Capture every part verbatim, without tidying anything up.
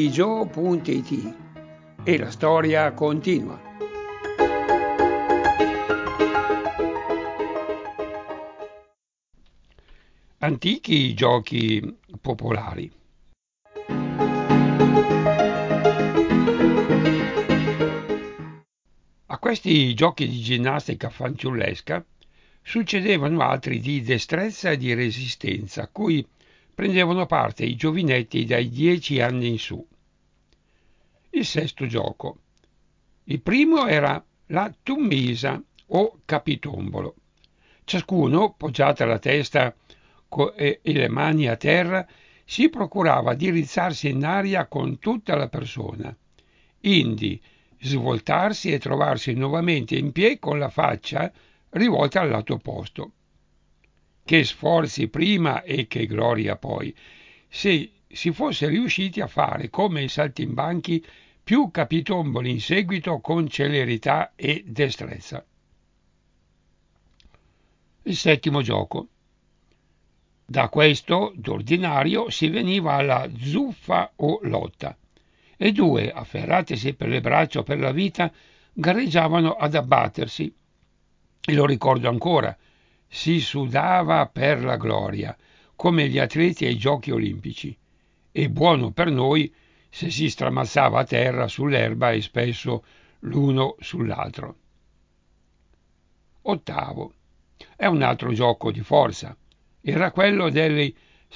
antichigio punto it e la storia continua. Antichi giochi popolari. A questi giochi di ginnastica fanciullesca succedevano altri di destrezza e di resistenza, a cui prendevano parte i giovinetti dai dieci anni in su. Il sesto gioco. Il primo era la tummisa o capitombolo. Ciascuno, poggiata la testa e le mani a terra, si procurava di rizzarsi in aria con tutta la persona, indi svoltarsi e trovarsi nuovamente in piedi con la faccia rivolta al lato opposto. Che sforzi prima e che gloria poi, se si fosse riusciti a fare come i saltimbanchi più capitomboli in seguito con celerità e destrezza. Il settimo gioco. Da questo, d'ordinario, si veniva alla zuffa o lotta, e due, afferratisi per le braccia o per la vita, gareggiavano ad abbattersi. E lo ricordo ancora, si sudava per la gloria, come gli atleti ai giochi olimpici, e buono per noi se si stramazzava a terra sull'erba e spesso l'uno sull'altro. Ottavo. È un altro gioco di forza. Era quello degli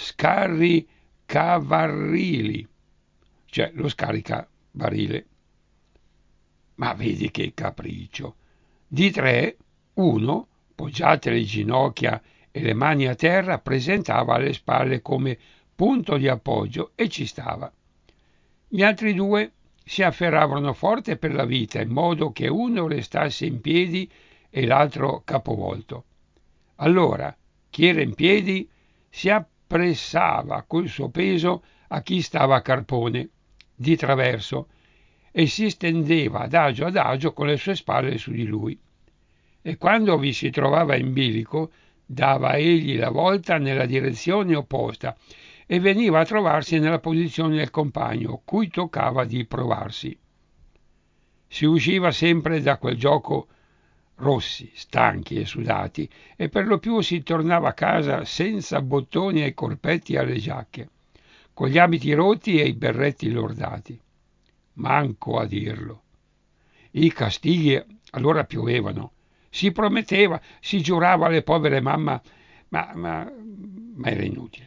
scaricabarili, cioè lo scaricabarile. Ma vedi che capriccio! Di tre, uno, poggiate le ginocchia e le mani a terra, presentava alle spalle come punto di appoggio e ci stava. Gli altri due si afferravano forte per la vita, in modo che uno restasse in piedi e l'altro capovolto. Allora, chi era in piedi si appressava col suo peso a chi stava a carpone, di traverso, e si stendeva adagio adagio con le sue spalle su di lui. E quando vi si trovava in bilico, dava egli la volta nella direzione opposta e veniva a trovarsi nella posizione del compagno, cui toccava di provarsi. Si usciva sempre da quel gioco rossi, stanchi e sudati, e per lo più si tornava a casa senza bottoni ai corpetti e alle giacche, con gli abiti rotti e i berretti lordati. Manco a dirlo. I castighi allora piovevano. Si prometteva, si giurava alle povere mamma, ma, ma, ma era inutile.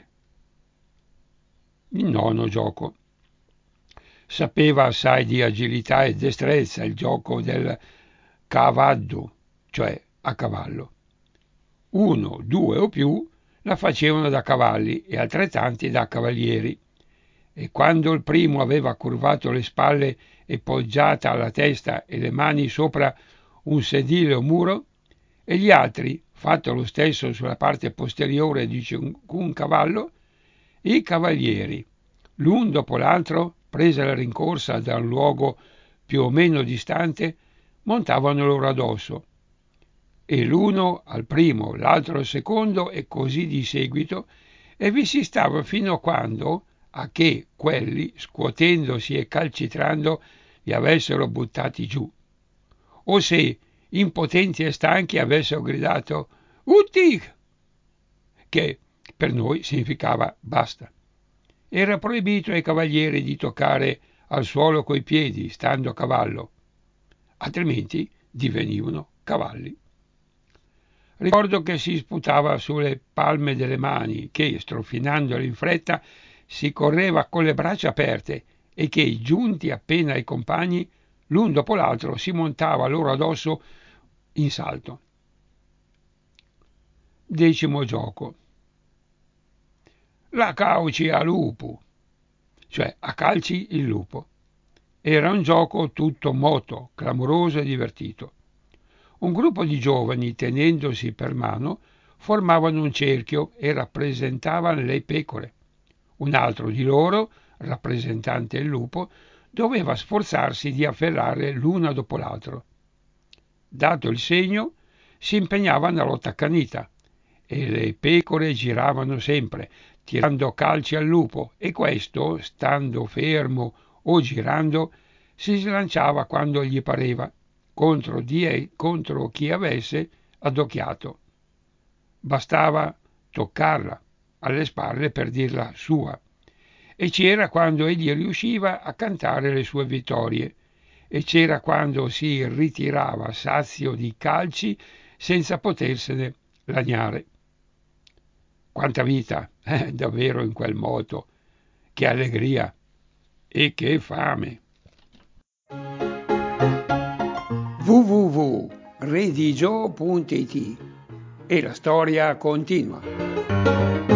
Il nono gioco. Sapeva assai di agilità e destrezza il gioco del cavaddu, cioè a cavallo. Uno, due o più la facevano da cavalli e altrettanti da cavalieri, e quando il primo aveva curvato le spalle e poggiata la testa e le mani sopra un sedile o muro, e gli altri fatto lo stesso sulla parte posteriore di ciascun cavallo, i cavalieri, l'un dopo l'altro, presa la rincorsa da un luogo più o meno distante, montavano loro addosso, e l'uno al primo, l'altro al secondo, e così di seguito, e vi si stava fino a quando, a che quelli, scuotendosi e calcitrando, li avessero buttati giù, o se, impotenti e stanchi, avessero gridato «Utti!», che per noi significava basta. Era proibito ai cavalieri di toccare al suolo coi piedi, stando a cavallo, altrimenti divenivano cavalli. Ricordo che si sputava sulle palme delle mani, che, strofinandole in fretta, si correva con le braccia aperte e che, giunti appena ai compagni, l'un dopo l'altro si montava loro addosso in salto. Decimo gioco. La cauci a lupo, cioè a calci il lupo. Era un gioco tutto moto, clamoroso e divertito. Un gruppo di giovani, tenendosi per mano, formavano un cerchio e rappresentavano le pecore. Un altro di loro, rappresentante il lupo, doveva sforzarsi di afferrare l'una dopo l'altro. Dato il segno, si impegnava nella lotta accanita, e le pecore giravano sempre, tirando calci al lupo, e questo, stando fermo o girando, si slanciava quando gli pareva, contro, di, contro chi avesse addocchiato. Bastava toccarla alle spalle per dirla sua, e c'era quando egli riusciva a cantare le sue vittorie, e c'era quando si ritirava sazio di calci senza potersene lagnare. Quanta vita, eh, davvero in quel moto, che allegria e che fame. w w w punto redigio punto it e la storia continua.